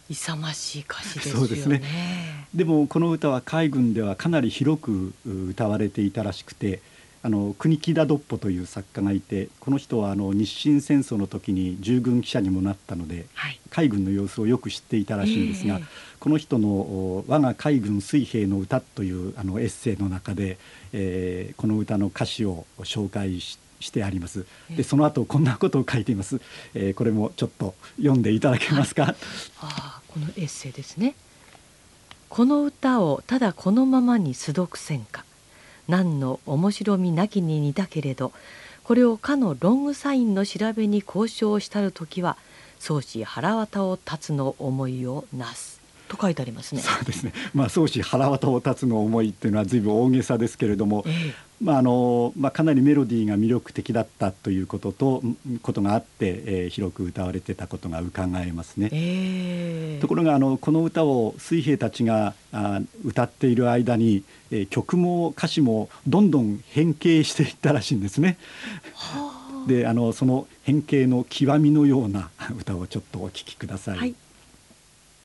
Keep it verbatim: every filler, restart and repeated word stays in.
勇ましい歌詞ですよね。 そうですね。でもこの歌は海軍ではかなり広く歌われていたらしくて、あの国木田ドッポという作家がいて、この人はあの日清戦争の時に従軍記者にもなったので、 はい、 海軍の様子をよく知っていたらしいんですが、 ええ、 この人の「我が海軍水兵の歌」というあのエッセイの中で、えーこの歌の歌詞を紹介ししてあります。でその後こんなことを書いています。えーこれもちょっと読んでいただけはい、 ますか。 ああ、このエッセイですね。この歌をただこのままに素読せんか。何の面白みなきに似たけれど、これをかのロングサインの調べに交渉したる時は、宗師腹渡を立つの思いをなす。と書いてありますね。 そうですね。まあ宗師腹渡を立つの思いっていうのは随分大げさですけれども、 ええ、 まああのまあ、かなりメロディーが魅力的だったということとことがあって、えー広く歌われてたことが伺えますね。 ええ、 ところがあのこの歌を水兵たちがあ歌っている間に、えー曲も歌詞もどんどん変形していったらしいんですね。 はあ、 であのその変形の極みのような歌をちょっとお聴きください。 はい。